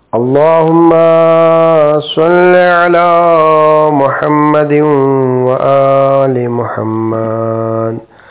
اللهم صل على محمد وآل محمد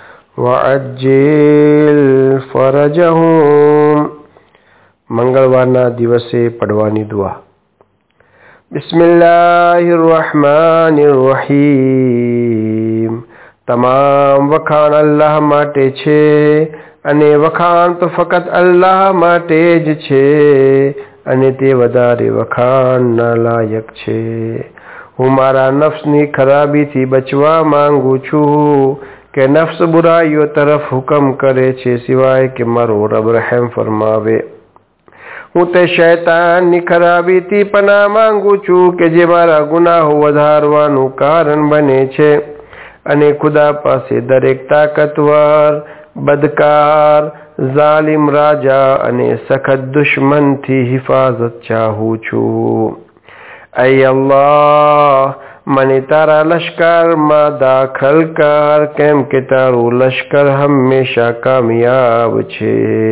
وعجل فرجهم. મંગળવારના દિવસે પડવાની દુઆ. બિસ્મિલ્લાહિર રહમાનિર રહીમ. તમામ વખાણ અલ્લાહ માટે છે અને વખાણ તો ફક્ત અલ્લાહ માટે જ છે અને તે વધારે વખાણના લાયક છે. હું મારા નફ્સની ખરાબીથી બચવા માંગુ છું કે નફ્સ બુરાઈઓ તરફ હુકમ કરે છે સિવાય કે મારો રબ રહેમ ફરમાવે. હું તે શૈતાનની ખરાબીથી પનાહ માંગુ છું કે જે મારા ગુનાહો વધારવાનું કારણ બને છે અને ખુદા પાસે દરેક તાકાતવર, બદકાર, ઝાલિમ રાજા અને સખત દુશ્મનથી હિફાજત ચાહું છું. ऐ अल्लाह, મને તારા લશ્કરમાં દાખલ કર કેમ કે તારું લશ્કર હંમેશા કામયાબ છે.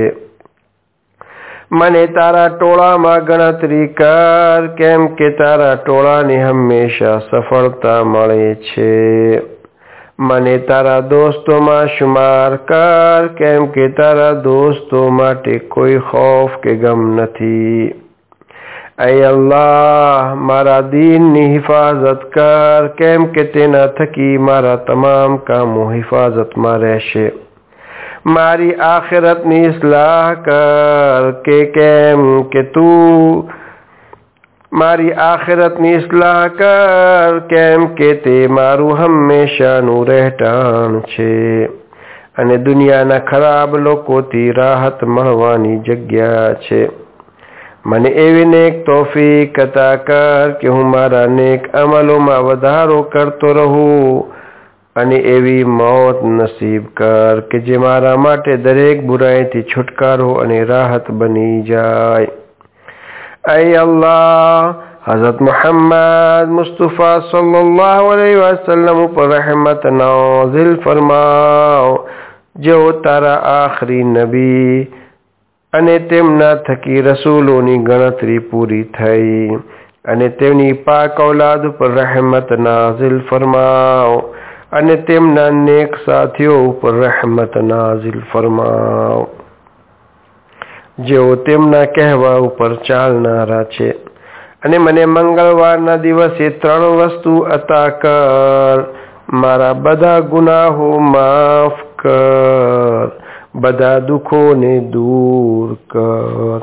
મને તારા ટોળામાં ગણતરી કર કેમ કે તારા ટોળાને હંમેશા સફળતા મળે છે. મને તારા દોસ્તોમાં શુમાર કર કેમ કે તારા દોસ્તો માટે કોઈ ખૌફ કે ગમ નથી. ऐ अल्लाह, મારા દીનની હિફાજત કર કેમ કે તેના થકી મારા તમામ કામો હિફાજતમાં રહેશે. મારી આખિરતની ઇસ્લાહ કર કે કેમ કે તું મારી આખિરતની ઇસ્લાહ કર કેમ કે તે મારું હંમેશાનું રહેઠાણ છે અને દુનિયાના ખરાબ લોકોથી રાહત મળવાની જગ્યા છે. મને એવી નેક તૌફીક અતા કર કે હું મારા નેક અમલોમાં વધારો કરતો રહું અને એવી મોત નસીબ કર કે જે મારા માટે દરેક બુરાઈથી છુટકારો અને રાહત બની જાય. ऐ अल्लाह, हज़रत मोहम्मद मुस्तफ़ा सल्लल्लाहु अलैहि वसल्लम पर रहमत नाज़िल फरमाओ जो तारा आखरी नबी અને તેમના થકી રસૂલોની ગણતરી પૂરી થઈ અને તેમની પાક ઔલાદ પર રહેમત નાઝિલ ફરમાઓ અને તેમના નેક સાથીઓ ઉપર રહેમત નાઝિલ ફરમાઓ જેઓ તેમના કહેવા ઉપર ચાલનારા છે. અને મને મંગળવારના દિવસે 3 વસ્તુ અતા કર. મારા બધા ગુનાહો માફ કર, બધા દુઃખોને દૂર કર,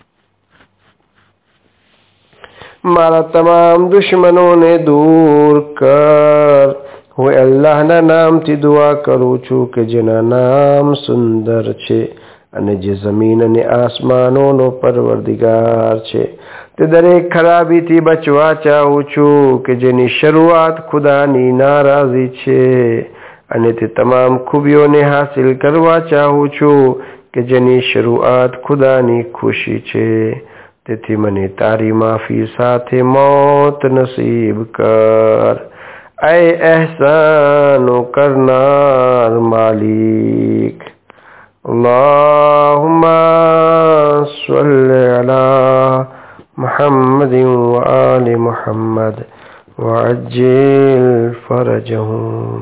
મારા તમામ દુશ્મનોને દૂર કર. હું અલ્લાહના નામથી દુઆ કરું છું કે જેના નામ સુંદર છે અને જે જમીન અને આસમાનોનો પરવરદિગાર છે. તે દરેક ખરાબીથી બચવા ચાહું છું કે જેની શરૂઆત ખુદાની નારાજી છે અને તે તમામ ખૂબીઓને હાસિલ કરવા ચાહું છું કે જેની શરૂઆત ખુદાની ખુશી છે. તેથી મને તારી માફી સાથે મોત નસીબ કર. ऐ एहसानो करनार मालिक. अल्लाहुम्मा सल्लि अला मुहम्मद व आलि मुहम्मद वअज्जिल फरजहुम.